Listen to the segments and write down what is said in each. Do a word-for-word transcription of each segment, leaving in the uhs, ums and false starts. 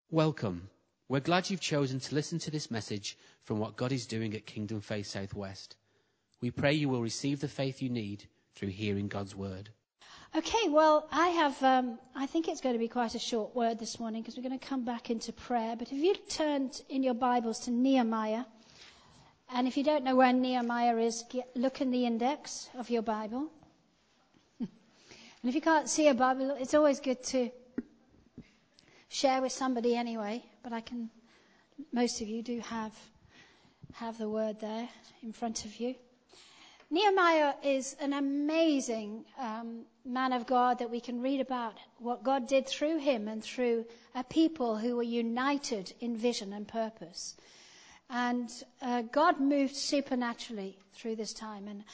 Welcome. We're glad you've chosen to listen to this message from what God is doing at Kingdom Faith Southwest. We pray you will receive the faith you need through hearing God's word. Okay, well, I have, um, I think it's going to be quite a short word this morning because we're going to come back into prayer. But if you turned in your Bibles to Nehemiah, and if you don't know where Nehemiah is, get, look in the index of your Bible. And if you can't see a Bible, it's always good to share with somebody anyway. But I can, most of you do have, have the word there in front of you. Nehemiah is an amazing um, man of God that we can read about what God did through him and through a people who were united in vision and purpose. And uh, God moved supernaturally through this time. And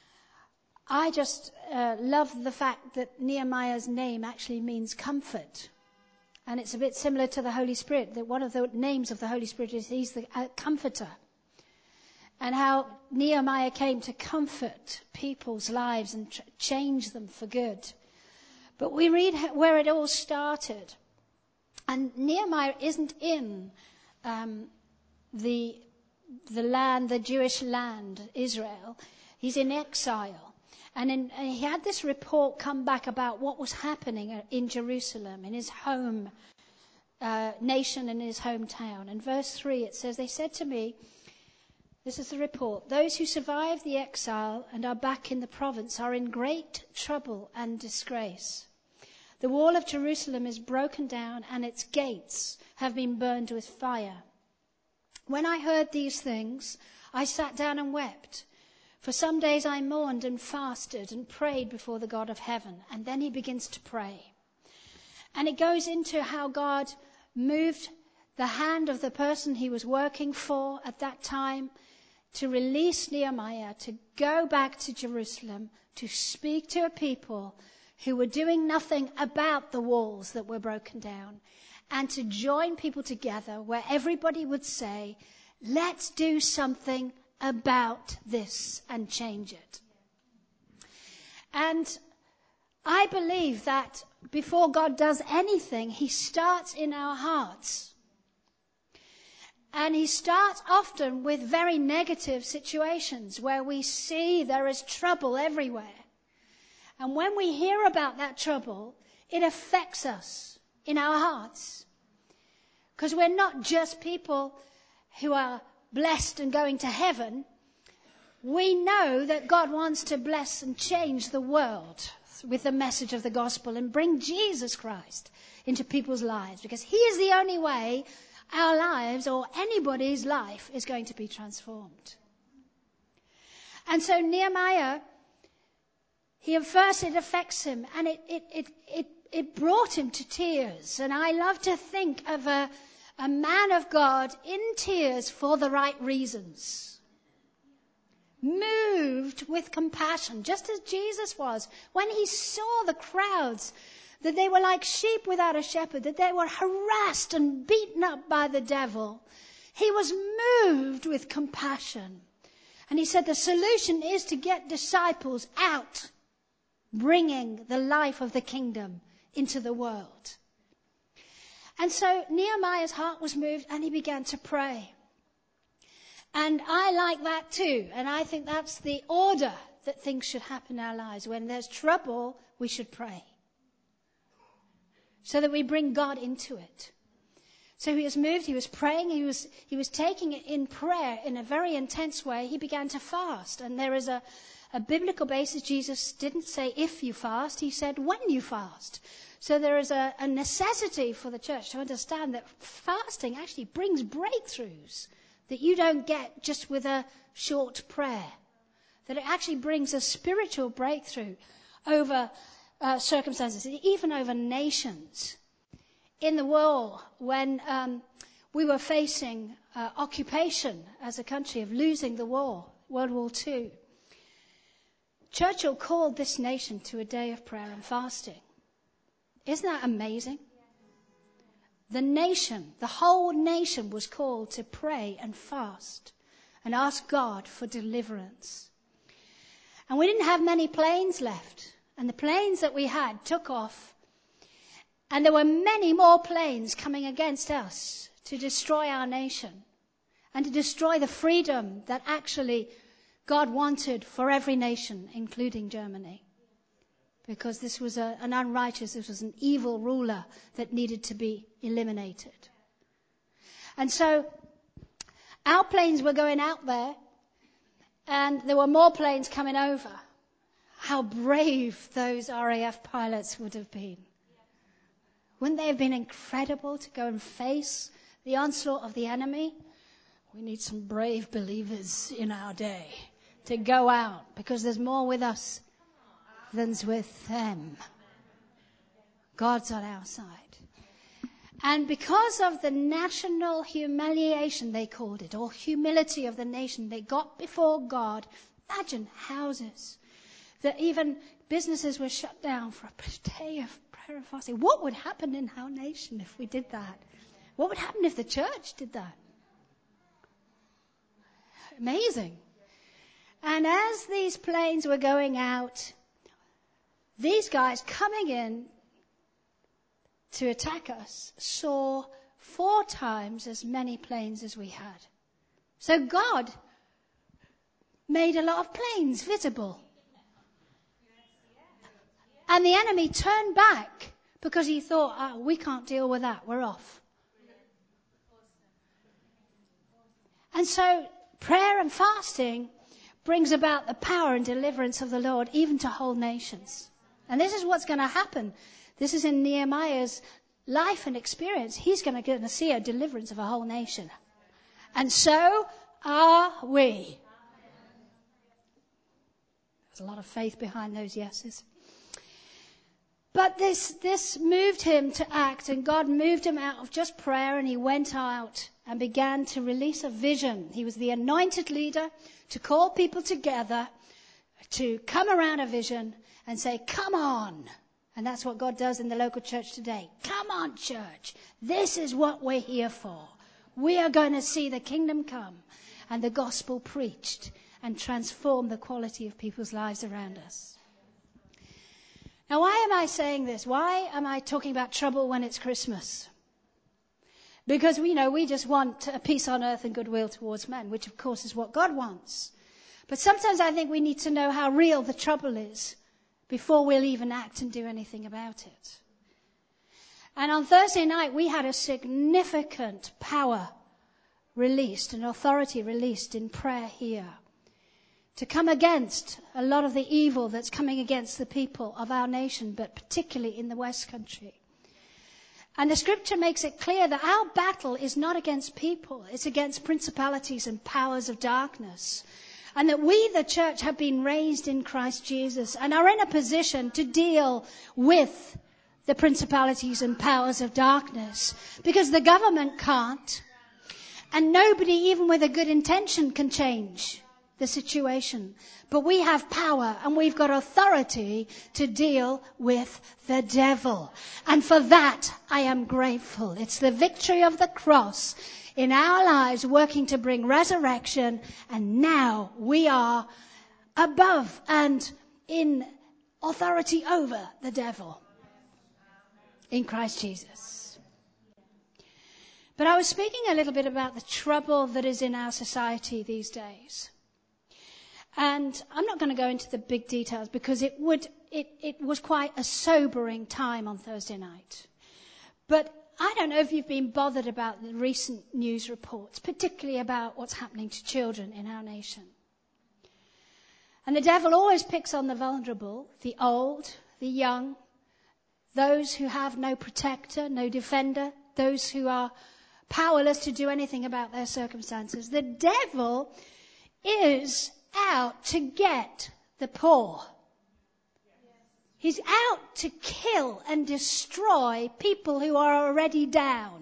I just uh, love the fact that Nehemiah's name actually means comfort. And it's a bit similar to the Holy Spirit, that one of the names of the Holy Spirit is he's the uh, comforter. And how Nehemiah came to comfort people's lives and ch- change them for good. But we read where it all started. And Nehemiah isn't in um, the, the land, the Jewish land, Israel. He's in exile. And, in, and he had this report come back about what was happening in Jerusalem, in his home uh, nation and his hometown. And verse three, it says, they said to me, this is the report, those who survived the exile and are back in the province are in great trouble and disgrace. The wall of Jerusalem is broken down and its gates have been burned with fire. When I heard these things, I sat down and wept. For some days I mourned and fasted and prayed before the God of heaven. And then he begins to pray. And it goes into how God moved the hand of the person he was working for at that time to release Nehemiah, to go back to Jerusalem, to speak to a people who were doing nothing about the walls that were broken down, and to join people together where everybody would say, let's do something about this and change it. And I believe that before God does anything, he starts in our hearts. And he starts often with very negative situations where we see there is trouble everywhere. And when we hear about that trouble, it affects us in our hearts. Because we're not just people who are blessed and going to heaven. We know that God wants to bless and change the world with the message of the gospel and bring Jesus Christ into people's lives. Because he is the only way our lives or anybody's life is going to be transformed. And so Nehemiah, he at first it affects him and it, it, it, it, it brought him to tears. And I love to think of a, a man of God in tears for the right reasons. Moved with compassion, just as Jesus was when he saw the crowds, that they were like sheep without a shepherd, that they were harassed and beaten up by the devil. He was moved with compassion. And he said the solution is to get disciples out, bringing the life of the kingdom into the world. And so Nehemiah's heart was moved and he began to pray. And I like that too. And I think that's the order that things should happen in our lives. When there's trouble, we should pray, so that we bring God into it. So he was moved, he was praying, he was he was taking it in prayer in a very intense way. He began to fast. And there is a, a biblical basis. Jesus didn't say if you fast, he said when you fast. So there is a, a necessity for the church to understand that fasting actually brings breakthroughs that you don't get just with a short prayer. That it actually brings a spiritual breakthrough over Uh, circumstances, even over nations. In the war, when um, we were facing uh, occupation as a country of losing the war, World War Two, Churchill called this nation to a day of prayer and fasting. Isn't that amazing? The nation, the whole nation was called to pray and fast and ask God for deliverance. And we didn't have many planes left. And the planes that we had took off And there were many more planes coming against us to destroy our nation and to destroy the freedom that actually God wanted for every nation, including Germany. Because this was a, an unrighteous, this was an evil ruler that needed to be eliminated. And so our planes were going out there, and there were more planes coming over. How brave those R A F pilots would have been. Wouldn't they have been incredible to go and face the onslaught of the enemy? We need some brave believers in our day to go out, because there's more with us than's with them. God's on our side. And because of the national humiliation, they called it, or humility of the nation, they got before God. Imagine houses that even businesses were shut down for a day of prayer and fasting. What would happen in our nation if we did that? What would happen if the church did that? Amazing. And as these planes were going out, these guys coming in to attack us saw four times as many planes as we had. So God made a lot of planes visible. And the enemy turned back because he thought, oh, we can't deal with that, we're off. And so prayer and fasting brings about the power and deliverance of the Lord even to whole nations. And this is what's going to happen. This is in Nehemiah's life and experience. He's going to see a deliverance of a whole nation. And so are we. There's a lot of faith behind those yeses. But this, this moved him to act, and God moved him out of just prayer, and he went out and began to release a vision. He was the anointed leader to call people together, to come around a vision and say, come on. And that's what God does in the local church today. Come on, church. This is what we're here for. We are going to see the kingdom come and the gospel preached and transform the quality of people's lives around us. Now, why am I saying this? Why am I talking about trouble when it's Christmas? Because, you know, we just want a peace on earth and goodwill towards men, which, of course, is what God wants. But sometimes I think we need to know how real the trouble is before we'll even act and do anything about it. And on Thursday night, we had a significant power released, an authority released in prayer here to come against a lot of the evil that's coming against the people of our nation, but particularly in the West Country. And the scripture makes it clear that our battle is not against people, it's against principalities and powers of darkness. And that we, the church, have been raised in Christ Jesus and are in a position to deal with the principalities and powers of darkness. Because the government can't. And nobody, even with a good intention, can change the situation. But we have power and we've got authority to deal with the devil. And for that, I am grateful. It's the victory of the cross in our lives working to bring resurrection, and now we are above and in authority over the devil in Christ Jesus. But I was speaking a little bit about the trouble that is in our society these days. And I'm not going to go into the big details because it would it, it was quite a sobering time on Thursday night. But I don't know if you've been bothered about the recent news reports, particularly about what's happening to children in our nation. And the devil always picks on the vulnerable, the old, the young, those who have no protector, no defender, those who are powerless to do anything about their circumstances. The devil is out to get the poor. He's out to kill and destroy people who are already down.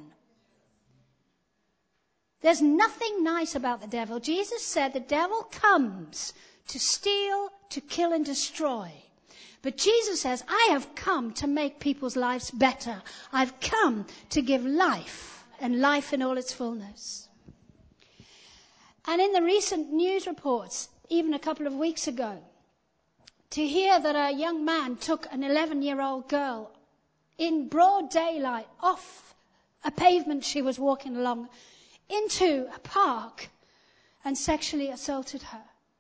There's nothing nice about the devil. Jesus said the devil comes to steal, to kill and destroy. But Jesus says, I have come to make people's lives better. I've come to give life, and life in all its fullness. And in the recent news reports, even a couple of weeks ago, to hear that a young man took an eleven-year-old girl in broad daylight off a pavement she was walking along into a park and sexually assaulted her.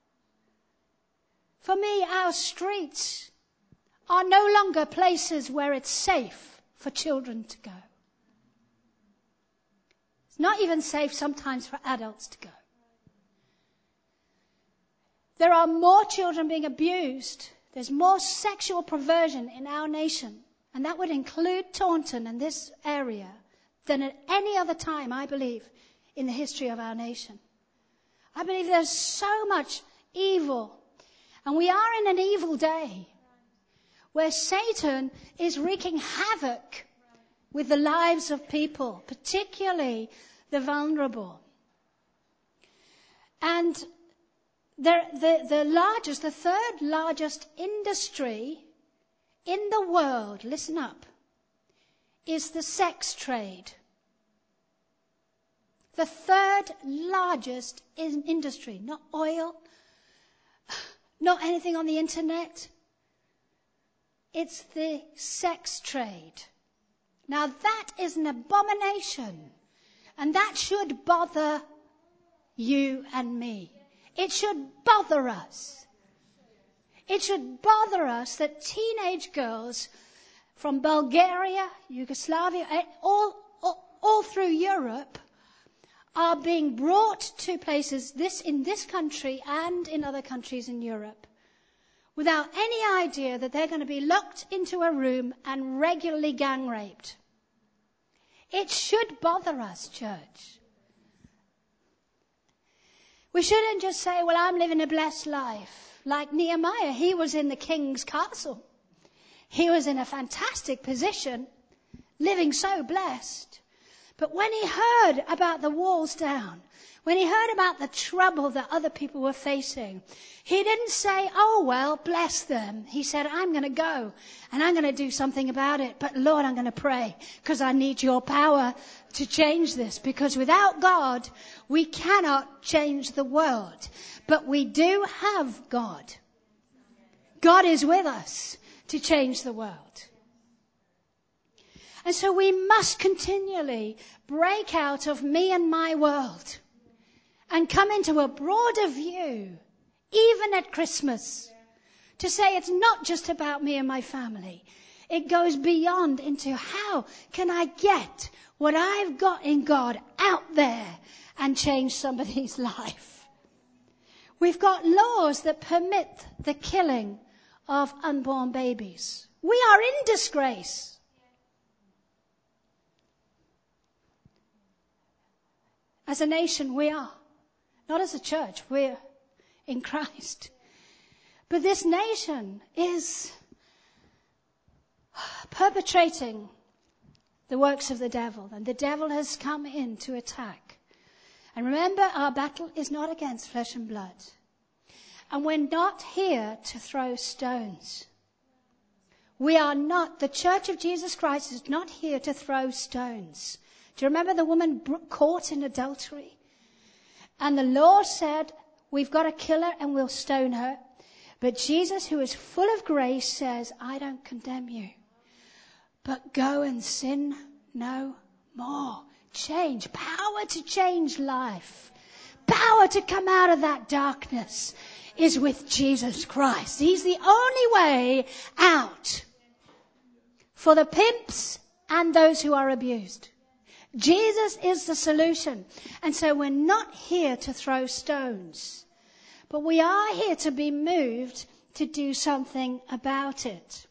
For me, our streets are no longer places where it's safe for children to go. It's not even safe sometimes for adults to go. There are more children being abused. There's more sexual perversion in our nation, and that would include Taunton and this area, than at any other time, I believe, in the history of our nation. I believe there's so much evil, and we are in an evil day where Satan is wreaking havoc with the lives of people, particularly the vulnerable. And the, the, the largest, the third largest industry in the world, listen up, is the sex trade. The third largest in industry, not oil, not anything on the internet. It's the sex trade. Now that is an abomination, and that should bother you and me. It should bother us. It should bother us that teenage girls from Bulgaria, Yugoslavia, all, all, all through Europe are being brought to places this in this country and in other countries in Europe without any idea that they're going to be locked into a room and regularly gang raped. It should bother us, church. We shouldn't just say, well, I'm living a blessed life. Like Nehemiah, he was in the king's castle. He was in a fantastic position, living so blessed. But when he heard about the walls down, when he heard about the trouble that other people were facing, he didn't say, oh, well, bless them. He said, I'm going to go and I'm going to do something about it. But Lord, I'm going to pray because I need your power to change this. Because without God, we cannot change the world. But we do have God. God is with us to change the world. And so we must continually break out of me and my world and come into a broader view, even at Christmas, to say it's not just about me and my family. It goes beyond into how can I get what I've got in God out there and change somebody's life. We've got laws that permit the killing of unborn babies. We are in disgrace. As a nation, we are. Not as a church, we're in Christ. But this nation is perpetrating the works of the devil, and the devil has come in to attack. And remember, our battle is not against flesh and blood. And we're not here to throw stones. We are not, the Church of Jesus Christ is not here to throw stones. Do you remember the woman caught in adultery? And the Lord said, we've got to kill her and we'll stone her. But Jesus, who is full of grace, says, I don't condemn you. But go and sin no more. Change. Power to change life. Power to come out of that darkness is with Jesus Christ. He's the only way out for the pimps and those who are abused. Jesus is the solution. And so we're not here to throw stones, but we are here to be moved to do something about it.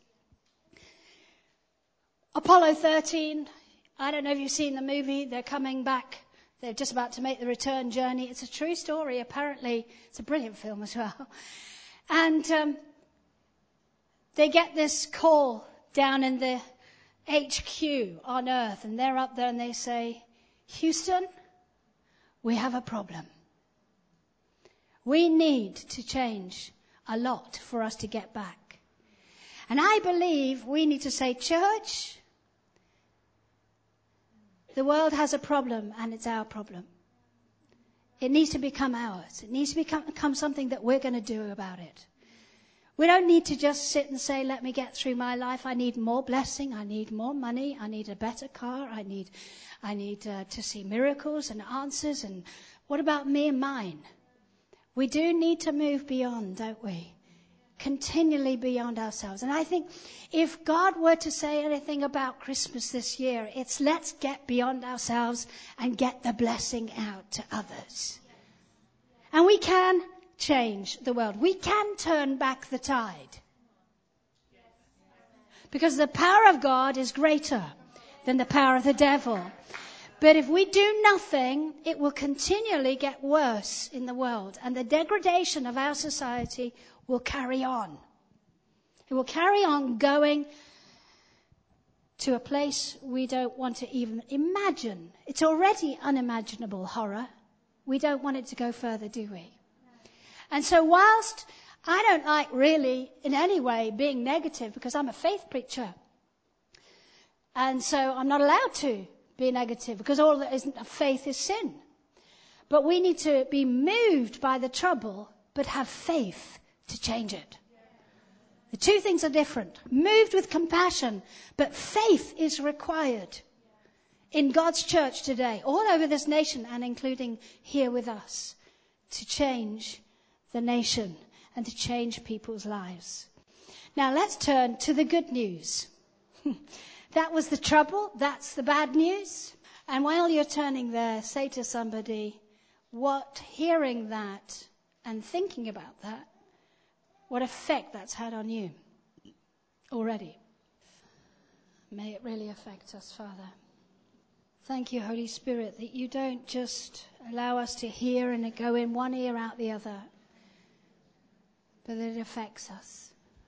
Apollo thirteen, I don't know if you've seen the movie. They're coming back. They're just about to make the return journey. It's a true story, apparently. It's a brilliant film as well. And um, they get this call down in the H Q on Earth, and they're up there and they say, Houston, we have a problem. We need to change a lot for us to get back. And I believe we need to say, church, the world has a problem and it's our problem. It needs to become ours. It needs to become, become something that we're going to do about it. We don't need to just sit and say, let me get through my life. I need more blessing. I need more money. I need a better car. I need, I need uh, to see miracles and answers. And what about me and mine? We do need to move beyond, don't we? Continually beyond ourselves. And I think if God were to say anything about Christmas this year, it's let's get beyond ourselves and get the blessing out to others. And we can change the world. We can turn back the tide. Because the power of God is greater than the power of the devil. But if we do nothing, it will continually get worse in the world. And the degradation of our society will carry on. It will carry on going to a place we don't want to even imagine. It's already unimaginable horror. We don't want it to go further, do we? And so whilst I don't like really in any way being negative, because I'm a faith preacher, and so I'm not allowed to be negative, because all that isn't faith is sin. But we need to be moved by the trouble, but have faith to change it. The two things are different. Moved with compassion, but faith is required in God's church today, all over this nation and including here with us, to change the nation and to change people's lives. Now let's turn to the good news. That was the trouble. That's the bad news. And while you're turning there, say to somebody, what hearing that and thinking about that, what effect that's had on you already. May it really affect us, Father. Thank you, Holy Spirit, that you don't just allow us to hear and it go in one ear out the other, but that it affects us.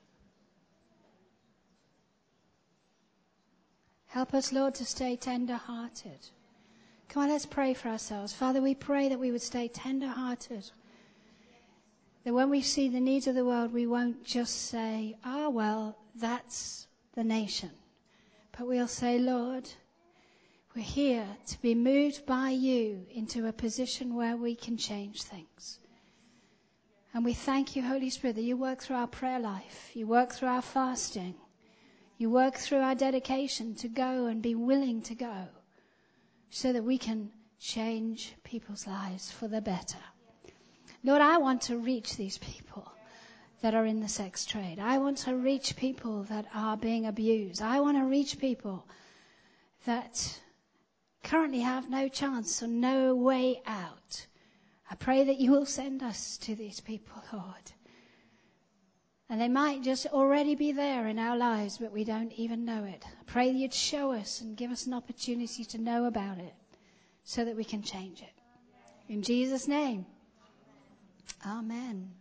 Help us, Lord, to stay tender-hearted. Come on, let's pray for ourselves. Father, we pray that we would stay tender-hearted. That when we see the needs of the world, we won't just say, ah, well, that's the nation. But we'll say, Lord, we're here to be moved by you into a position where we can change things. And we thank you, Holy Spirit, that you work through our prayer life. You work through our fasting. You work through our dedication to go and be willing to go so that we can change people's lives for the better. Lord, I want to reach these people that are in the sex trade. I want to reach people that are being abused. I want to reach people that currently have no chance or no way out. I pray that you will send us to these people, Lord. And they might just already be there in our lives, but we don't even know it. I pray that you'd show us and give us an opportunity to know about it so that we can change it. In Jesus' name. Amen.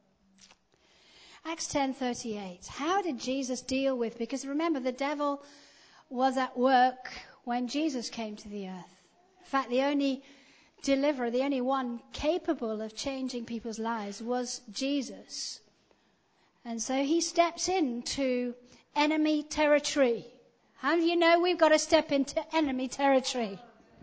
Acts ten thirty-eight. How did Jesus deal with, because remember the devil was at work when Jesus came to the earth. In fact, the only deliverer, the only one capable of changing people's lives was Jesus. And so he steps into enemy territory. How do you know we've got to step into enemy territory?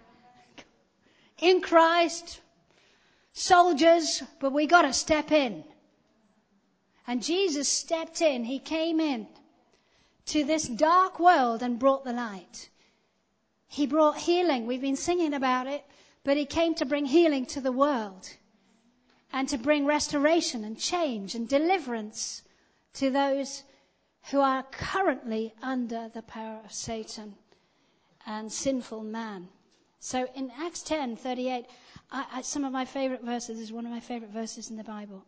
In Christ, soldiers, but we got to step in. And Jesus stepped in. He came in to this dark world and brought the light. He brought healing. We've been singing about it, but he came to bring healing to the world and to bring restoration and change and deliverance to those who are currently under the power of Satan and sinful man. So in Acts ten thirty-eight, I, I, some of my favorite verses, is one of my favorite verses in the Bible.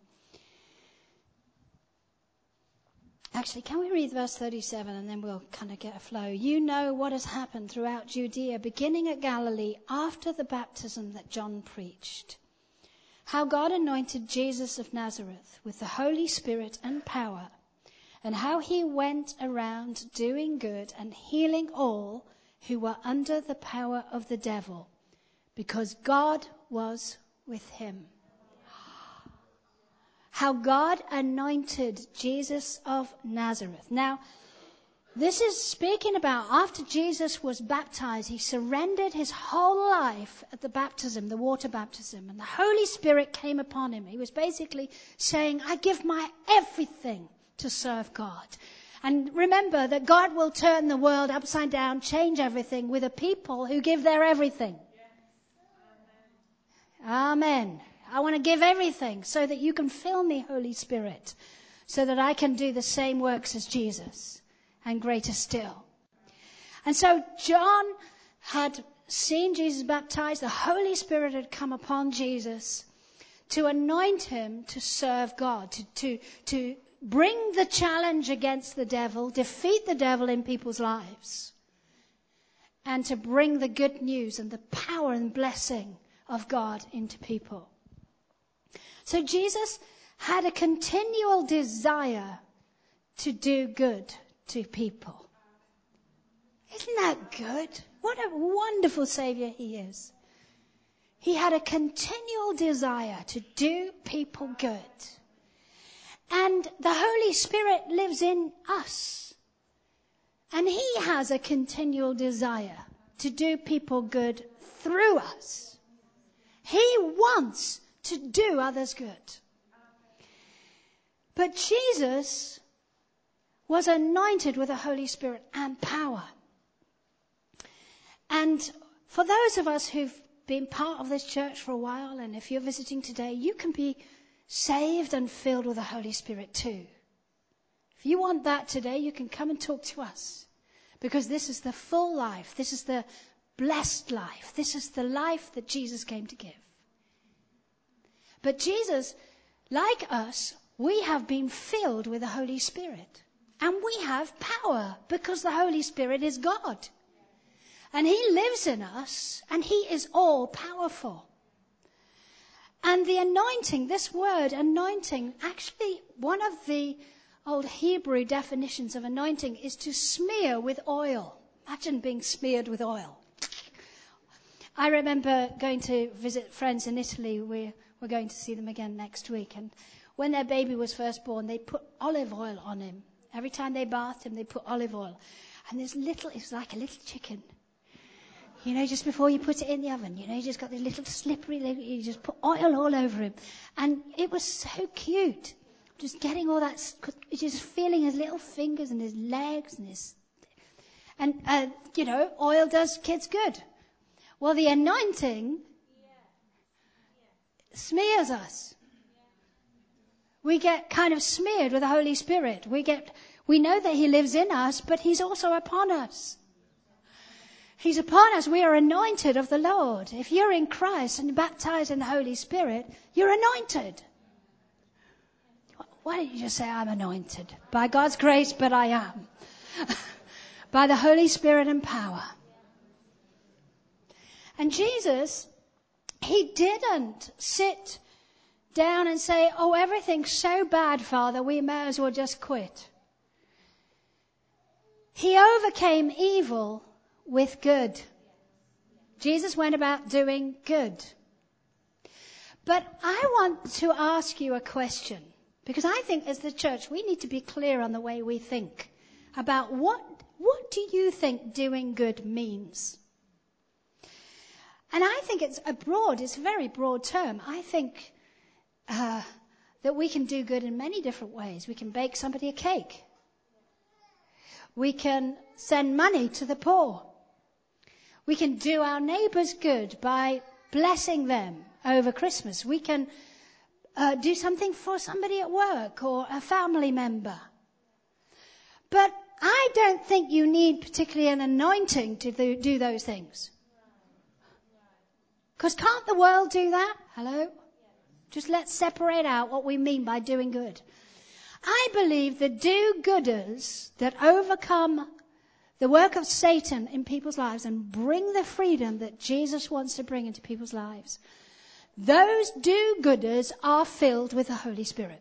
Actually, can we read verse thirty-seven and then we'll kind of get a flow. You know what has happened throughout Judea, beginning at Galilee, after the baptism that John preached. How God anointed Jesus of Nazareth with the Holy Spirit and power, and how he went around doing good and healing all who were under the power of the devil, because God was with him. How God anointed Jesus of Nazareth. Now, this is speaking about after Jesus was baptized, he surrendered his whole life at the baptism, the water baptism, and the Holy Spirit came upon him. He was basically saying, I give my everything to serve God. And remember that God will turn the world upside down, change everything with a people who give their everything. Amen. I want to give everything so that you can fill me, Holy Spirit, so that I can do the same works as Jesus and greater still. And so John had seen Jesus baptized. The Holy Spirit had come upon Jesus to anoint him to serve God, to, to, to bring the challenge against the devil, defeat the devil in people's lives, and to bring the good news and the power and blessing of God into people. So Jesus had a continual desire to do good to people. Isn't that good? What a wonderful Savior he is. He had a continual desire to do people good. And the Holy Spirit lives in us. And he has a continual desire to do people good through us. He wants to do others good. But Jesus was anointed with the Holy Spirit and power. And for those of us who've been part of this church for a while, and if you're visiting today, you can be saved and filled with the Holy Spirit too. If you want that today, you can come and talk to us. Because this is the full life. This is the blessed life. This is the life that Jesus came to give. But Jesus, like us, we have been filled with the Holy Spirit. And we have power because the Holy Spirit is God. And he lives in us and he is all powerful. And the anointing, this word anointing, actually one of the old Hebrew definitions of anointing is to smear with oil. Imagine being smeared with oil. I remember going to visit friends in Italy. We're, we're going to see them again next week. And when their baby was first born, they put olive oil on him. Every time they bathed him, they put olive oil. And this little, it was like a little chicken. You know, just before you put it in the oven, you know, you just got this little slippery, you just put oil all over him. And it was so cute. Just getting all that, just feeling his little fingers and his legs and his, and, uh, you know, oil does kids good. Well, the anointing smears us. We get kind of smeared with the Holy Spirit. We get, we know that he lives in us, but he's also upon us. He's upon us. We are anointed of the Lord. If you're in Christ and baptized in the Holy Spirit, you're anointed. Why don't you just say, I'm anointed? By God's grace, but I am. By the Holy Spirit and power. And Jesus, he didn't sit down and say, oh, everything's so bad, Father, we may as well just quit. He overcame evil with good. Jesus went about doing good. But I want to ask you a question, because I think as the church we need to be clear on the way we think about what what do you think doing good means? And I think it's a broad, it's a very broad term. I think uh, that we can do good in many different ways. We can bake somebody a cake. We can send money to the poor. We can do our neighbours good by blessing them over Christmas. We can uh, do something for somebody at work or a family member. But I don't think you need particularly an anointing to do, do those things. Because can't the world do that? Hello? Just let's separate out what we mean by doing good. I believe the do-gooders that overcome the work of Satan in people's lives and bring the freedom that Jesus wants to bring into people's lives, those do-gooders are filled with the Holy Spirit.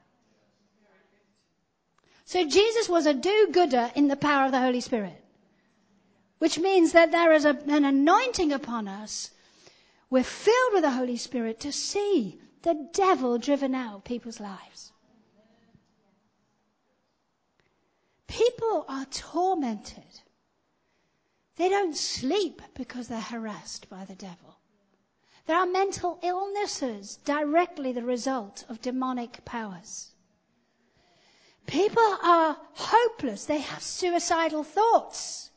So Jesus was a do-gooder in the power of the Holy Spirit, which means that there is a, an anointing upon us. We're filled with the Holy Spirit to see the devil driven out of people's lives. People are tormented. They don't sleep because they're harassed by the devil. There are mental illnesses directly the result of demonic powers. People are hopeless. They have suicidal thoughts.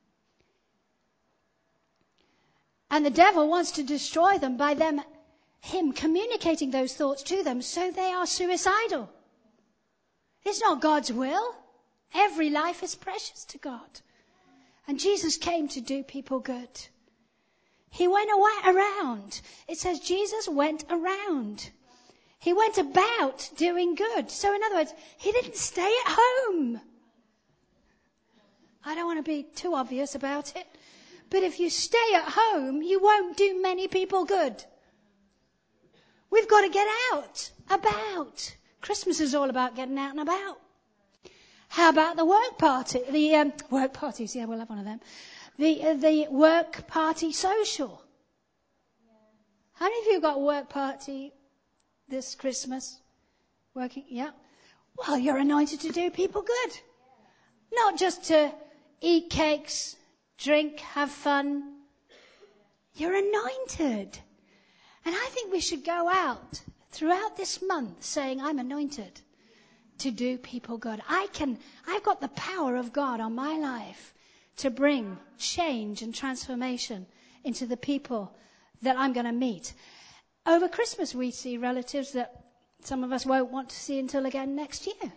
And the devil wants to destroy them by them, him communicating those thoughts to them, so they are suicidal. It's not God's will. Every life is precious to God. And Jesus came to do people good. He went away around. It says Jesus went around. He went about doing good. So in other words, he didn't stay at home. I don't want to be too obvious about it. But if you stay at home, you won't do many people good. We've got to get out, about. Christmas is all about getting out and about. How about the work party? The um, work parties, yeah, we'll have one of them. The uh, the work party social. How many of you got a work party this Christmas? Working, yeah. Well, you're anointed to do people good. Not just to eat cakes, drink, have fun. You're anointed. And I think we should go out throughout this month saying, I'm anointed to do people good. I can, I've got the power of God on my life to bring change and transformation into the people that I'm going to meet. Over Christmas, we see relatives that some of us won't want to see until again next year.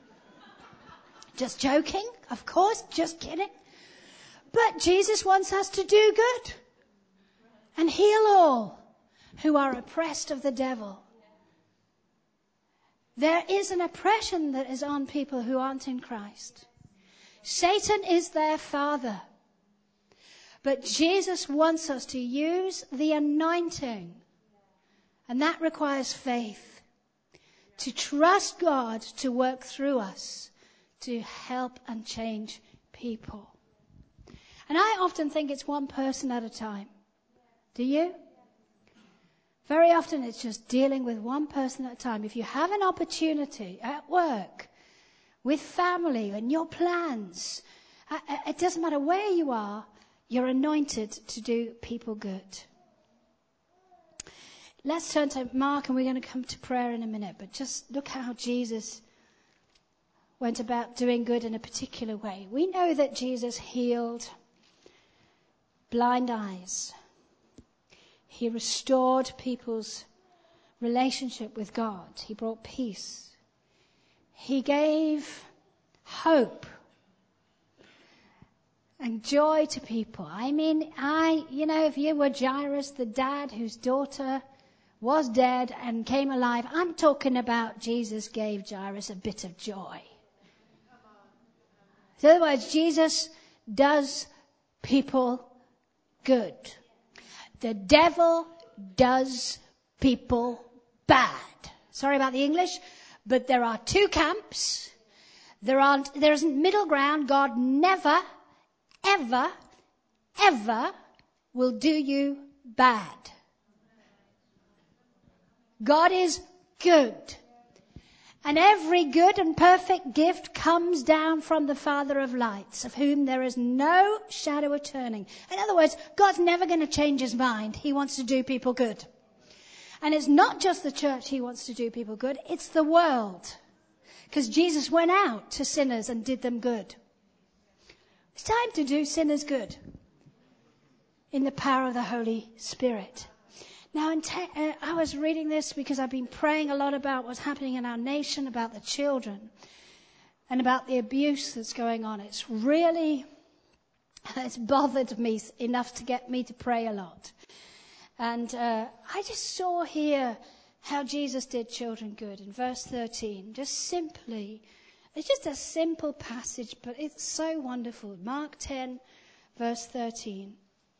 Just joking, of course, just kidding. But Jesus wants us to do good and heal all who are oppressed of the devil. There is an oppression that is on people who aren't in Christ. Satan is their father. But Jesus wants us to use the anointing. And that requires faith. To trust God to work through us to help and change people. And I often think it's one person at a time. Do you? Very often it's just dealing with one person at a time. If you have an opportunity at work, with family and your plans, it doesn't matter where you are, you're anointed to do people good. Let's turn to Mark and we're going to come to prayer in a minute. But just look how Jesus went about doing good in a particular way. We know that Jesus healed blind eyes. He restored people's relationship with God. He brought peace. He gave hope and joy to people. I mean, I, you know, if you were Jairus, the dad whose daughter was dead and came alive, I'm talking about Jesus gave Jairus a bit of joy. In other words, Jesus does people good. The devil does people bad. Sorry about the English, but there are two camps. There aren't, there isn't middle ground. God never, ever, ever will do you bad. God is good. And every good and perfect gift comes down from the Father of lights, of whom there is no shadow of turning. In other words, God's never going to change his mind. He wants to do people good. And it's not just the church he wants to do people good, it's the world. Because Jesus went out to sinners and did them good. It's time to do sinners good in the power of the Holy Spirit. Now, in te- uh, I was reading this because I've been praying a lot about what's happening in our nation, about the children, and about the abuse that's going on. It's really, it's bothered me enough to get me to pray a lot. And uh, I just saw here how Jesus did children good in verse thirteen. Just simply, it's just a simple passage, but it's so wonderful. Mark ten, verse thirteen.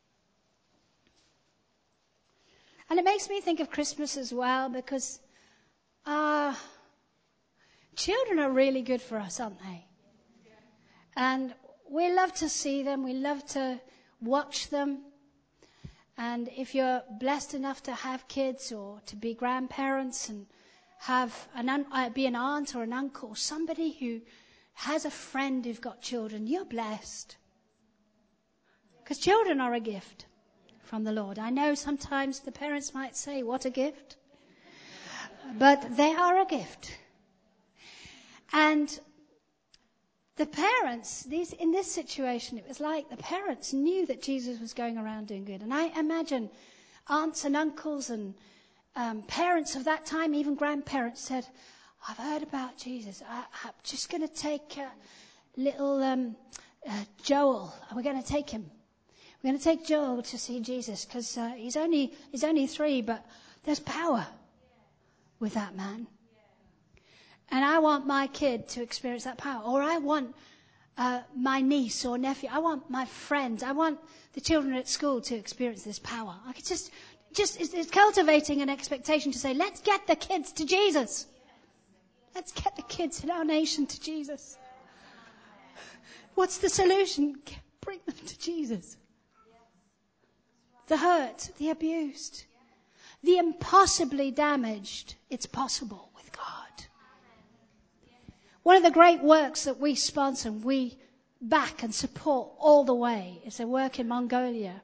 And it makes me think of Christmas as well, because uh, children are really good for us, aren't they? And we love to see them. We love to watch them. And if you're blessed enough to have kids or to be grandparents and have an un- uh, be an aunt or an uncle, somebody who has a friend who've got children, you're blessed. Because children are a gift from the Lord. I know sometimes the parents might say, what a gift. But they are a gift. And the parents, these in this situation, it was like the parents knew that Jesus was going around doing good. And I imagine aunts and uncles and um, parents of that time, even grandparents, said, I've heard about Jesus. I, I'm just going to take uh, little um, uh, Joel, and we're going to take him. We're going to take Joel to see Jesus because uh, he's only he's only three, but there's power with that man. And I want my kid to experience that power. Or I want uh, my niece or nephew. I want my friends. I want the children at school to experience this power. I could just, just it's, it's cultivating an expectation to say, let's get the kids to Jesus. Let's get the kids in our nation to Jesus. What's the solution? Bring them to Jesus. The hurt, the abused, the impossibly damaged. It's possible with God. One of the great works that we sponsor and we back and support all the way is a work in Mongolia.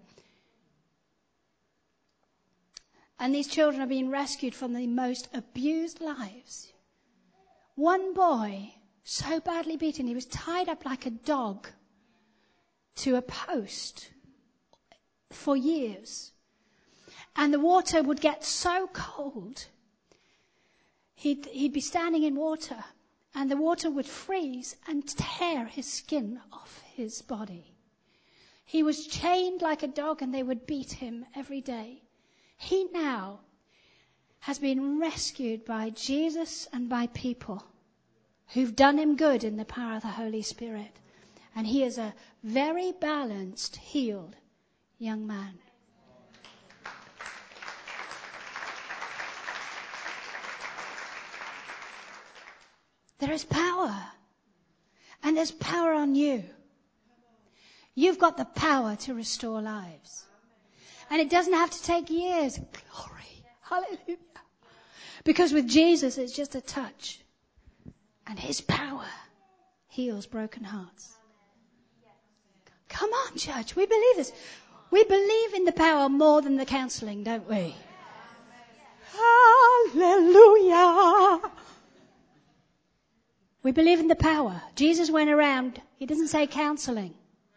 And these children are being rescued from the most abused lives. One boy, so badly beaten, he was tied up like a dog to a post for years. And the water would get so cold, he'd, he'd be standing in water, and the water would freeze and tear his skin off his body. He was chained like a dog, and they would beat him every day. He now has been rescued by Jesus and by people who've done him good in the power of the Holy Spirit. And he is a very balanced, healed young man. There is power. And there's power on you. You've got the power to restore lives. And it doesn't have to take years. Glory. Hallelujah. Because with Jesus, it's just a touch. And his power heals broken hearts. Come on, church. We believe this. We believe in the power more than the counseling, don't we? Hallelujah. We believe in the power. Jesus went around. He doesn't say counseling.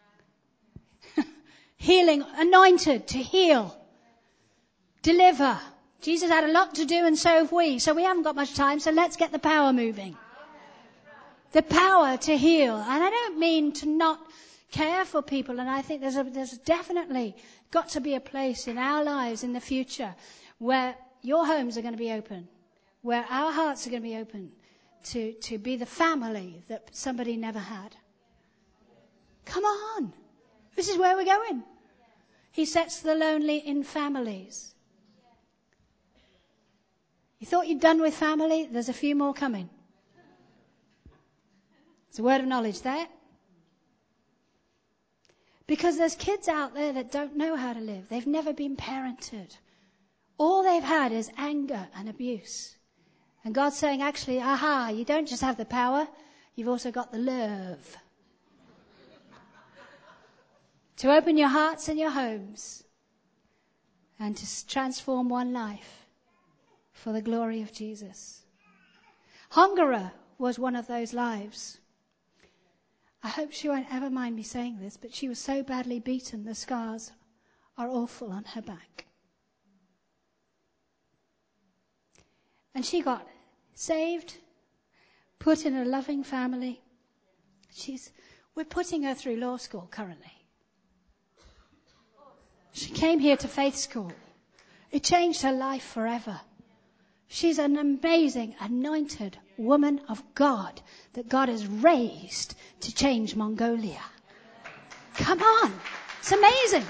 Healing, anointed to heal, deliver. Jesus had a lot to do, and so have we. So we haven't got much time, so let's get the power moving. The power to heal. And I don't mean to not care for people. And I think there's a, there's definitely got to be a place in our lives in the future where your homes are going to be open, where our hearts are going to be open to, to be the family that somebody never had. Come on. This is where we're going. He sets the lonely in families. You thought you'd done with family? There's a few more coming. It's a word of knowledge there. Because there's kids out there that don't know how to live. They've never been parented. All they've had is anger and abuse. And God's saying, actually, aha, you don't just have the power, you've also got the love. To open your hearts and your homes and to transform one life for the glory of Jesus. Hongera was one of those lives. I hope she won't ever mind me saying this, but she was so badly beaten, the scars are awful on her back. And she got saved, put in a loving family. She's, we're putting her through law school currently. She came here to faith school. It changed her life forever. She's an amazing, anointed woman of God that God has raised to change Mongolia. Come on. It's amazing.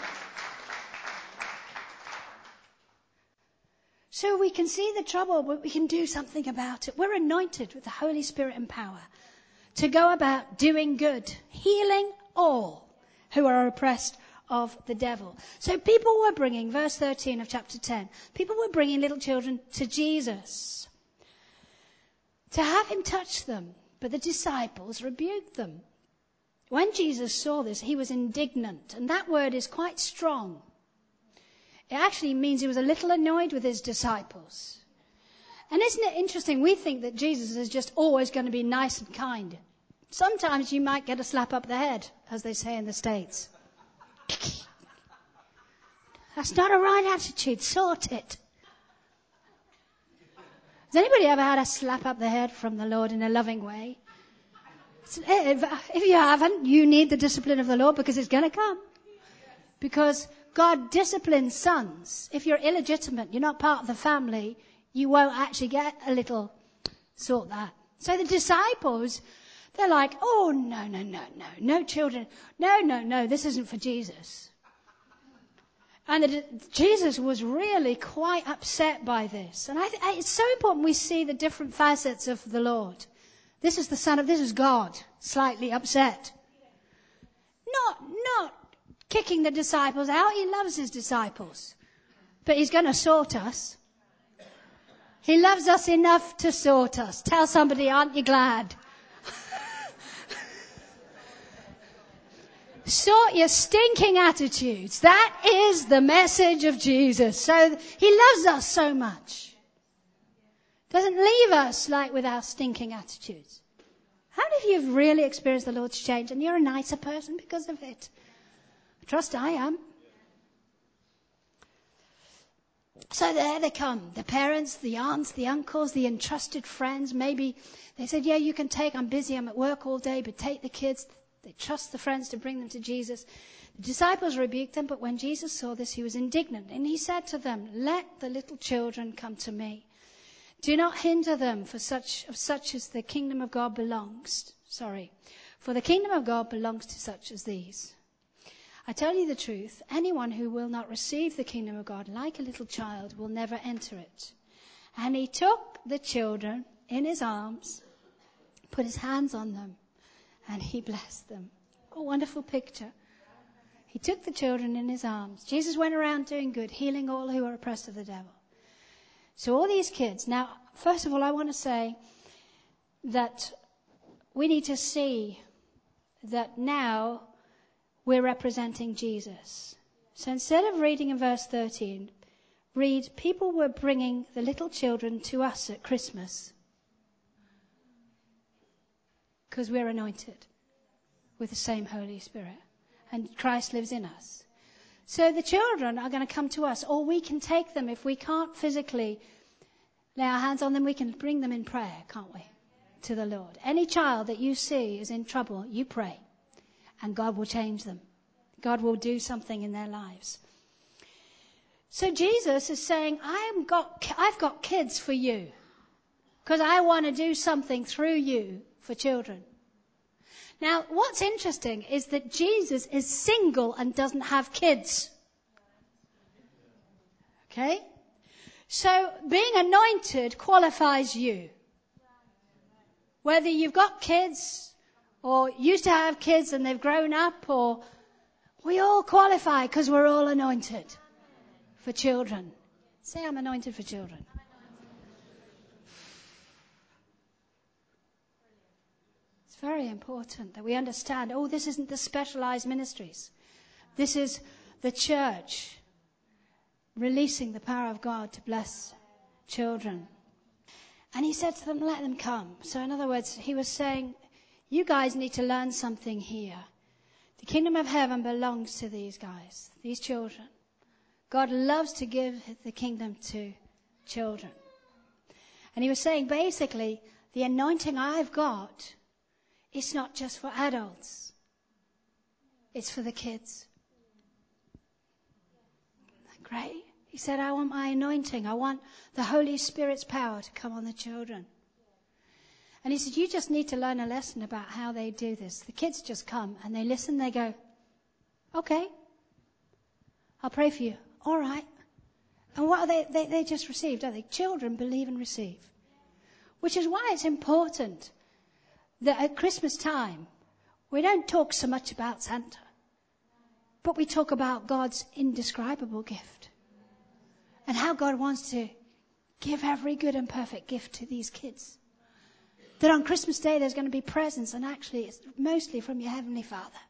So we can see the trouble, but we can do something about it. We're anointed with the Holy Spirit and power to go about doing good, healing all who are oppressed of the devil. So people were bringing, verse thirteen of chapter ten, people were bringing little children to Jesus to have him touch them, but the disciples rebuked them. When Jesus saw this, he was indignant, and that word is quite strong. It actually means he was a little annoyed with his disciples. And isn't it interesting? We think that Jesus is just always going to be nice and kind. Sometimes you might get a slap up the head, as they say in the States. That's not a right attitude. Sort it. Has anybody ever had a slap up the head from the Lord in a loving way? If you haven't, you need the discipline of the Lord, because it's going to come. Because God disciplines sons. If you're illegitimate, you're not part of the family, you won't actually get a little sort that. So the disciples, they're like, oh, no, no, no, no, no children. No, no, no, this isn't for Jesus. And the, Jesus was really quite upset by this. And I th- it's so important we see the different facets of the Lord. This is the Son of, this is God, slightly upset. Not, not kicking the disciples out. He loves his disciples. But he's going to sort us. He loves us enough to sort us. Tell somebody, aren't you glad? Sort your stinking attitudes. That is the message of Jesus. So he loves us so much. Doesn't leave us like with our stinking attitudes. How many of you have really experienced the Lord's change and you're a nicer person because of it? I trust I am. So there they come. The parents, the aunts, the uncles, the entrusted friends. Maybe they said, yeah, you can take, I'm busy, I'm at work all day, but take the kids. They trust the friends to bring them to Jesus. The disciples rebuked them, but when Jesus saw this, he was indignant. And he said to them, let the little children come to me. Do not hinder them, for such of such as the kingdom of God belongs. Sorry. For the kingdom of God belongs to such as these. I tell you the truth, anyone who will not receive the kingdom of God like a little child will never enter it. And he took the children in his arms, put his hands on them, and he blessed them. A wonderful picture. He took the children in his arms. Jesus went around doing good, healing all who were oppressed of the devil. So all these kids. Now, first of all, I want to say that we need to see that now we're representing Jesus. So instead of reading in verse thirteen, read, people were bringing the little children to us at Christmas. Because we're anointed with the same Holy Spirit. And Christ lives in us. So the children are going to come to us. Or we can take them. If we can't physically lay our hands on them, we can bring them in prayer, can't we? To the Lord. Any child that you see is in trouble, you pray. And God will change them. God will do something in their lives. So Jesus is saying, I've got, I've got kids for you. Because I want to do something through you for children. Now, what's interesting is that Jesus is single and doesn't have kids. Okay? So, being anointed qualifies you. Whether you've got kids, or used to have kids and they've grown up, or we all qualify because we're all anointed for children. Say, I'm anointed for children. Very important that we understand, oh, this isn't the specialized ministries. This is the church releasing the power of God to bless children. And he said to them, let them come. So in other words, he was saying, you guys need to learn something here. The kingdom of heaven belongs to these guys, these children. God loves to give the kingdom to children. And he was saying, basically, the anointing I've got, it's not just for adults. It's for the kids. Great. He said, I want my anointing. I want the Holy Spirit's power to come on the children. And he said, you just need to learn a lesson about how they do this. The kids just come and they listen. They go, okay, I'll pray for you. All right. And what are they? They, they just received, don't they? Children believe and receive. Which is why it's important that at Christmas time, we don't talk so much about Santa, but we talk about God's indescribable gift and how God wants to give every good and perfect gift to these kids. That on Christmas Day there's going to be presents, and actually it's mostly from your Heavenly Father.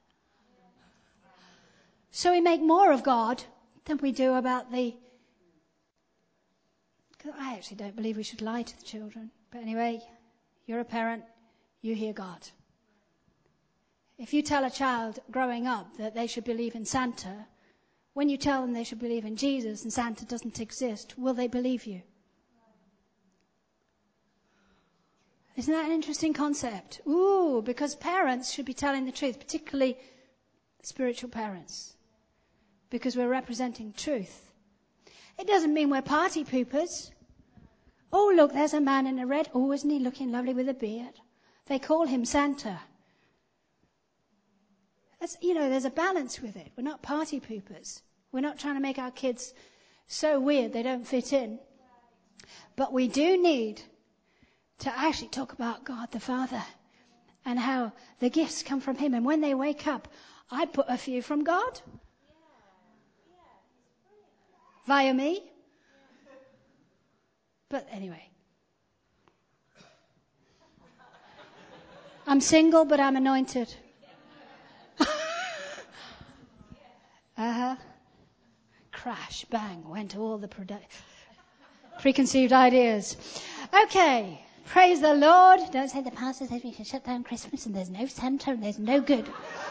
So we make more of God than we do about the Because I actually don't believe we should lie to the children. But anyway, you're a parent, you hear God. If you tell a child growing up that they should believe in Santa, when you tell them they should believe in Jesus and Santa doesn't exist, will they believe you? Isn't that an interesting concept? Ooh, because parents should be telling the truth, particularly spiritual parents, because we're representing truth. It doesn't mean we're party poopers. Oh, look, there's a man in a red. Oh, isn't he looking lovely with a beard? They call him Santa. That's, you know, there's a balance with it. We're not party poopers. We're not trying to make our kids so weird they don't fit in. But we do need to actually talk about God the Father and how the gifts come from him. And when they wake up, I put a few from God. Via me. But anyway. I'm single, but I'm anointed. uh-huh. Crash, bang, went to all the produ- preconceived ideas. Okay. Praise the Lord. Don't say the pastor says we should shut down Christmas and there's no Santa and there's no good.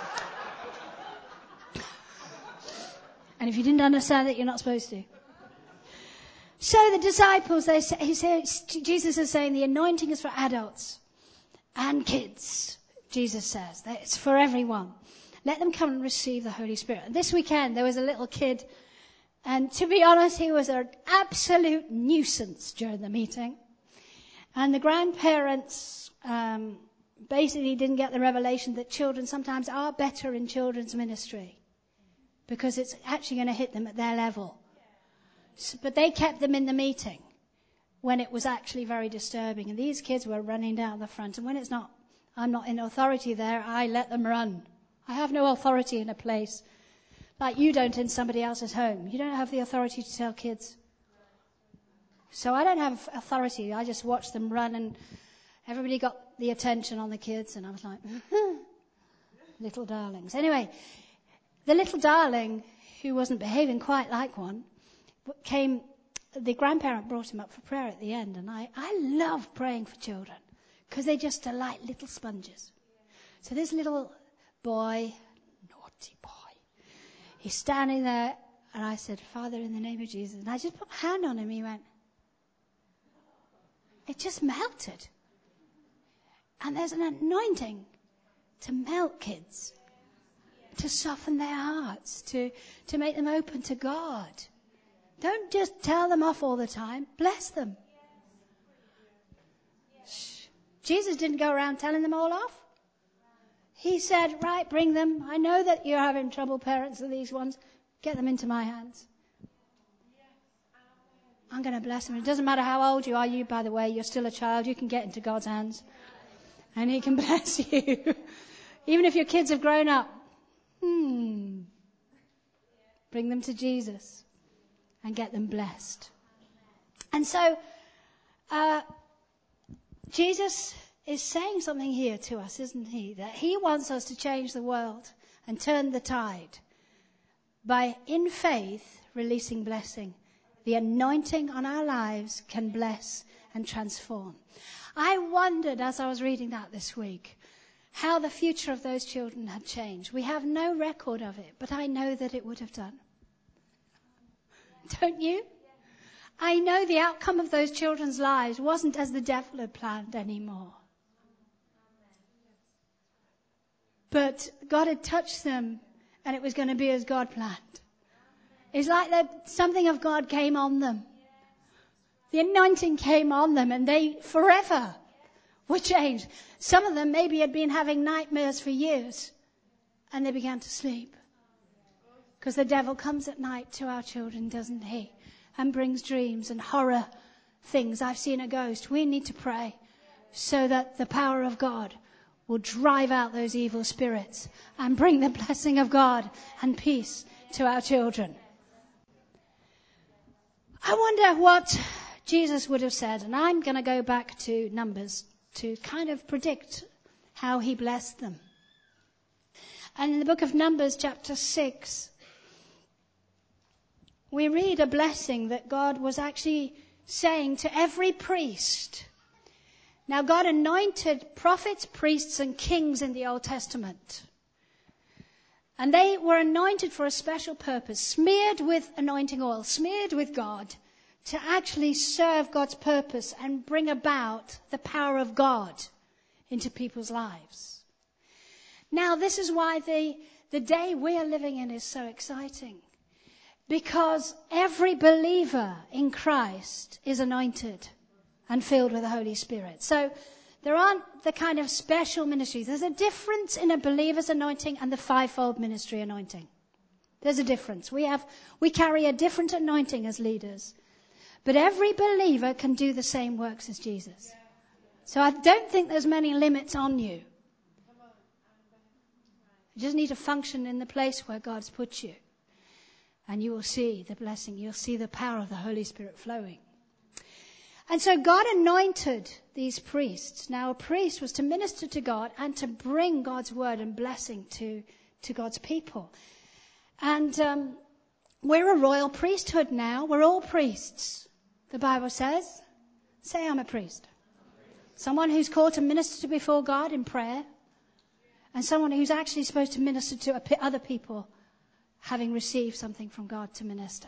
And if you didn't understand it, you're not supposed to. So the disciples, they say, he says, Jesus is saying the anointing is for adults and kids. Jesus says that it's for everyone. Let them come and receive the Holy Spirit. And this weekend there was a little kid, and to be honest, he was an absolute nuisance during the meeting. And the grandparents um, basically didn't get the revelation that children sometimes are better in children's ministry because it's actually going to hit them at their level. So, but they kept them in the meeting when it was actually very disturbing. And these kids were running down the front. And when it's not, I'm not in authority there, I let them run. I have no authority in a place like you don't in somebody else's home. You don't have the authority to tell kids. So I don't have authority. I just watched them run, and everybody got the attention on the kids, and I was like, little darlings. Anyway, the little darling, who wasn't behaving quite like one, came, the grandparent brought him up for prayer at the end, and I, I love praying for children, because they just are like little sponges. So this little boy, naughty boy, he's standing there, and I said, Father, in the name of Jesus, and I just put my hand on him, he went, it just melted. And there's an anointing to melt kids, to soften their hearts, to, to make them open to God. Don't just tell them off all the time. Bless them. Shh. Jesus didn't go around telling them all off. He said, right, bring them. I know that you're having trouble, parents of these ones. Get them into my hands. I'm going to bless them. It doesn't matter how old you are. You, by the way, you're still a child. You can get into God's hands. And he can bless you. Even if your kids have grown up. Hmm. Bring them to Jesus. And get them blessed. And so, uh, Jesus is saying something here to us, isn't he? That he wants us to change the world and turn the tide. By, in faith, releasing blessing. The anointing on our lives can bless and transform. I wondered as I was reading that this week how the future of those children had changed. We have no record of it, but I know that it would have done. Don't you? I know the outcome of those children's lives wasn't as the devil had planned anymore. But God had touched them, and it was going to be as God planned. It's like that something of God came on them. The anointing came on them, and they forever were changed. Some of them maybe had been having nightmares for years, and they began to sleep. Because the devil comes at night to our children, doesn't he? And brings dreams and horror things. I've seen a ghost. We need to pray so that the power of God will drive out those evil spirits and bring the blessing of God and peace to our children. I wonder what Jesus would have said, and I'm going to go back to Numbers to kind of predict how he blessed them. And in the book of Numbers, chapter six, we read a blessing that God was actually saying to every priest, now God anointed prophets, priests, and kings in the Old Testament. And they were anointed for a special purpose, smeared with anointing oil, smeared with God, to actually serve God's purpose and bring about the power of God into people's lives. Now, this is why the, the day we are living in is so exciting. Because every believer in Christ is anointed and filled with the Holy Spirit. So there aren't the kind of special ministries. There's a difference in a believer's anointing and the fivefold ministry anointing. There's a difference. We have, we carry a different anointing as leaders. But every believer can do the same works as Jesus. So I don't think there's many limits on you. You just need to function in the place where God's put you. And you will see the blessing. You'll see the power of the Holy Spirit flowing. And so God anointed these priests. Now a priest was to minister to God and to bring God's word and blessing to, to God's people. And um, we're a royal priesthood now. We're all priests. The Bible says, say I'm a priest. Someone who's called to minister before God in prayer. And someone who's actually supposed to minister to other people, having received something from God to minister.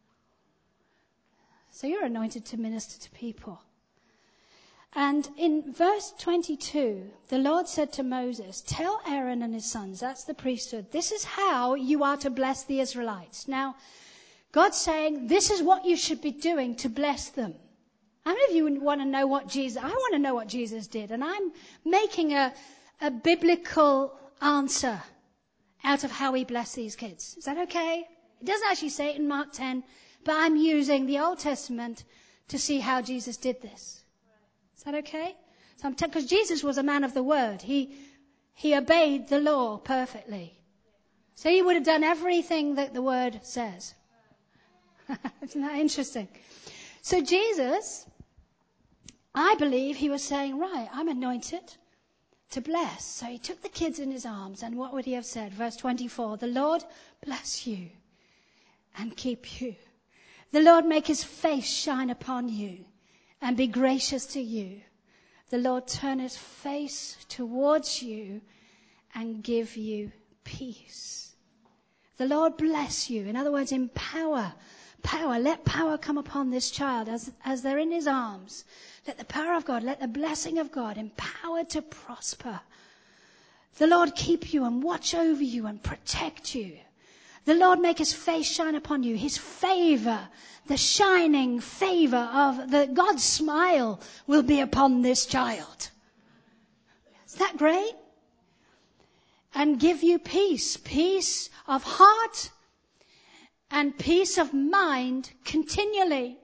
So you're anointed to minister to people. And in verse twenty-two, the Lord said to Moses, tell Aaron and his sons, that's the priesthood, this is how you are to bless the Israelites. Now, God's saying, this is what you should be doing to bless them. How many of you want to know what Jesus, I want to know what Jesus did. And I'm making a, a biblical answer out of how he blessed these kids. Is that okay? It doesn't actually say it in Mark ten, but I'm using the Old Testament to see how Jesus did this. Is that okay? So I'm because t- Jesus was a man of the word. He, he obeyed the law perfectly. So he would have done everything that the word says. Isn't that interesting? So Jesus, I believe he was saying, right, I'm anointed to bless. So he took the kids in his arms, and what would he have said? Verse twenty-four, the Lord bless you and keep you. The Lord make his face shine upon you and be gracious to you. The Lord turn his face towards you and give you peace. The Lord bless you. In other words, empower. Power. Let power come upon this child as, as they're in his arms. Let the power of God, let the blessing of God empower to prosper. The Lord keep you and watch over you and protect you. The Lord make his face shine upon you. His favor, the shining favor of the God's smile will be upon this child. Is that great? And give you peace, peace of heart and peace of mind continually.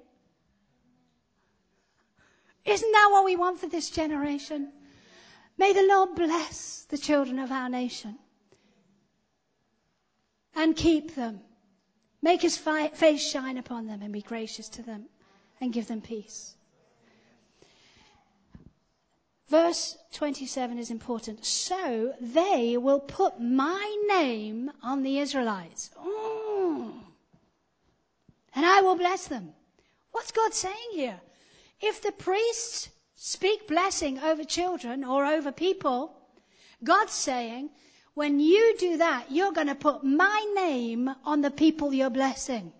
Isn't that what we want for this generation? May the Lord bless the children of our nation and keep them. Make his fi- face shine upon them and be gracious to them and give them peace. Verse twenty-seven is important. So they will put my name on the Israelites. Oh. And I will bless them. What's God saying here? If the priests speak blessing over children or over people, God's saying, when you do that, you're going to put my name on the people you're blessing.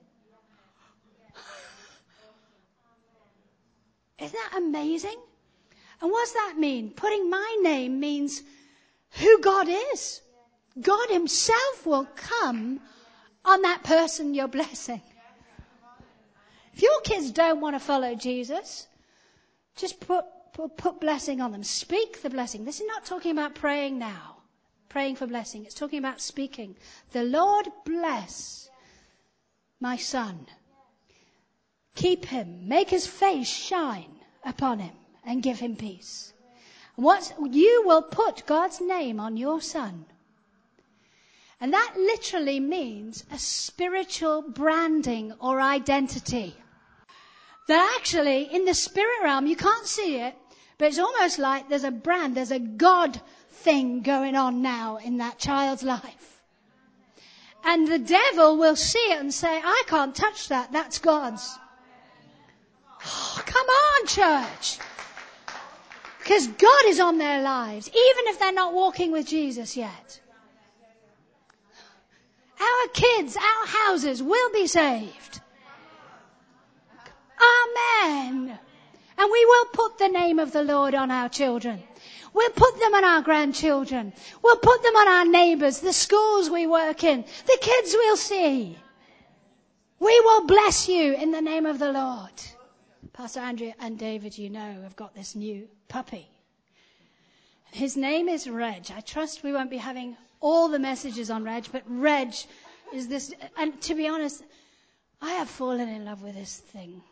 Isn't that amazing? And what's that mean? Putting my name means who God is. God himself will come on that person you're blessing. If your kids don't want to follow Jesus, just put, put, put blessing on them. Speak the blessing. This is not talking about praying now. Praying for blessing. It's talking about speaking. The Lord bless my son. Keep him. Make his face shine upon him and give him peace. What you will put God's name on your son. And that literally means a spiritual branding or identity. That actually, in the spirit realm, you can't see it, but it's almost like there's a brand, there's a God thing going on now in that child's life. And the devil will see it and say, I can't touch that, that's God's. Oh, church. Because God is on their lives, even if they're not walking with Jesus yet. Our kids, our houses will be saved. Amen. And we will put the name of the Lord on our children. We'll put them on our grandchildren. We'll put them on our neighbours, the schools we work in, the kids we'll see. We will bless you in the name of the Lord. Pastor Andrew and David, you know, have got this new puppy. His name is Reg. I trust we won't be having all the messages on Reg, but Reg is this, and to be honest, I have fallen in love with this thing.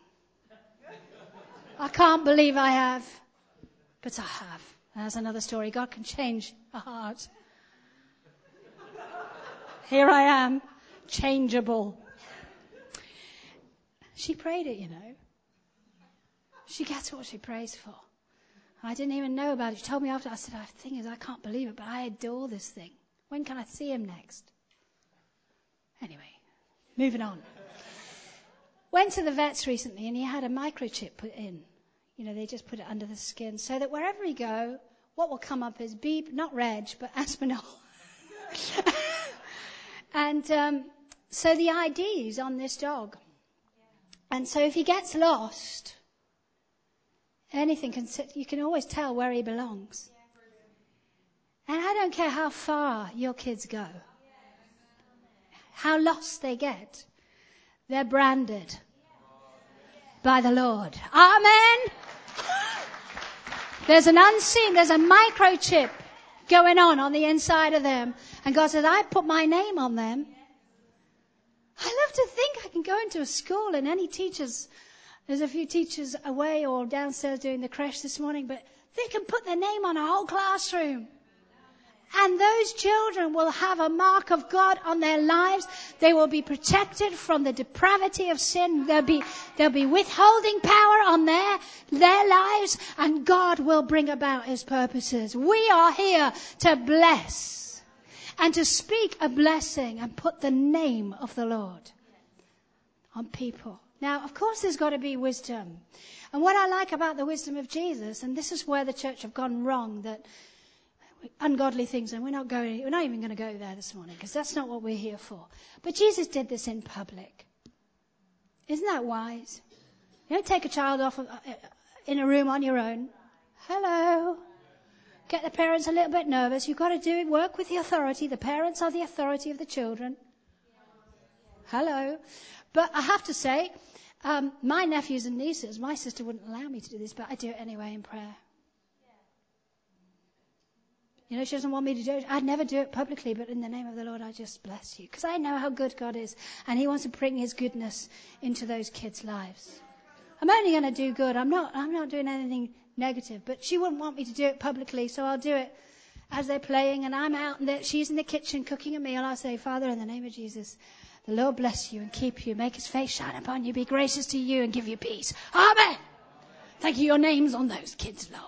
I can't believe I have, but I have. That's another story. God can change a heart. Here I am, changeable. She prayed it, you know. She gets what she prays for. I didn't even know about it. She told me after. I said, the thing is, I can't believe it, but I adore this thing. When can I see him next? Anyway, moving on. Went to the vets recently, and he had a microchip put in. You know, they just put it under the skin, so that wherever he go, what will come up is beep, not Reg, but Aspinall. And um, so the I D is on this dog. And so if he gets lost, anything can sit, you can always tell where he belongs. And I don't care how far your kids go, how lost they get, they're branded by the Lord. Amen. There's an unseen, there's a microchip going on on the inside of them. And God says, I put my name on them. I love to think I can go into a school and any teachers, there's a few teachers away or downstairs doing the creche this morning, but they can put their name on a whole classroom. And those children will have a mark of God on their lives. They will be protected from the depravity of sin. There'll be, there'll be withholding power on their, their lives, and God will bring about his purposes. We are here to bless and to speak a blessing and put the name of the Lord on people. Now, of course, there's got to be wisdom. And what I like about the wisdom of Jesus, and this is where the church have gone wrong, that ungodly things, and we're not going, we're not even going to go there this morning, because that's not what we're here for. But Jesus did this in public. Isn't that wise? You don't take a child off of, uh, in a room on your own. Hello. Get the parents a little bit nervous. You've got to do it, work with the authority. The parents are the authority of the children. Hello. But I have to say, um, my nephews and nieces, my sister wouldn't allow me to do this, but I do it anyway in prayer. You know, she doesn't want me to do it. I'd never do it publicly, but in the name of the Lord, I just bless you. Because I know how good God is, and he wants to bring his goodness into those kids' lives. I'm only going to do good. I'm not, I'm not doing anything negative, but she wouldn't want me to do it publicly, so I'll do it as they're playing, and I'm out, and the, she's in the kitchen cooking a meal. I'll say, Father, in the name of Jesus, the Lord bless you and keep you, make his face shine upon you, be gracious to you, and give you peace. Amen. Thank you. Your name's on those kids, Lord.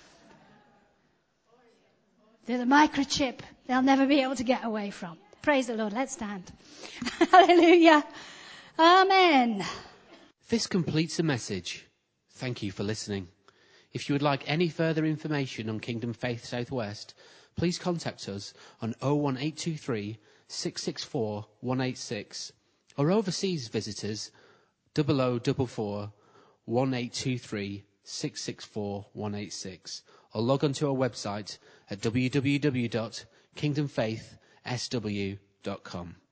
They're the microchip they'll never be able to get away from. Praise the Lord. Let's stand. Hallelujah. Amen. This completes the message. Thank you for listening. If you would like any further information on Kingdom Faith Southwest, please contact us on oh one eight two three, six six four, one eight six, or overseas visitors double oh double four, one eight two three, six six four, one eight six, or log on to our website at w w w dot kingdom faith s w dot com.